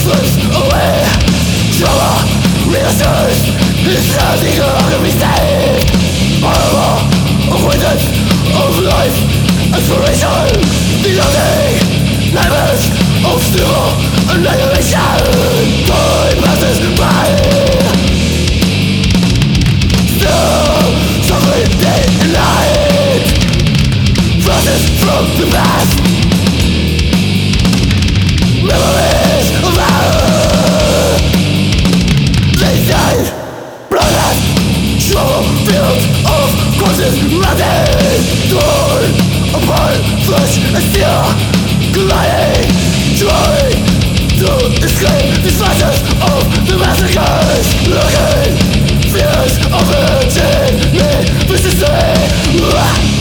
slips away. Trauma reassures. It's nothing can be saved. Horrible avoidance of life. Aspiration. Belonging. Nightmares of civil annihilation. Time passes by. Still suffering day and night. Flashes from the past. Memories of our they died. Blood trouble fields of corpses rotting. Torn apart, flesh and steel colliding. Trying to escape these flashes of the massacres. Looking fears of it in me persistently.